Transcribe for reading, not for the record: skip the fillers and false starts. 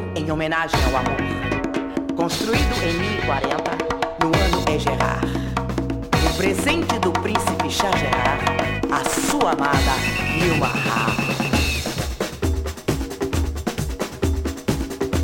em homenagem ao amor. Construído em 1040, no ano é Gerard. O presente do príncipe Shah Gerard, a sua amada Nilma Ha.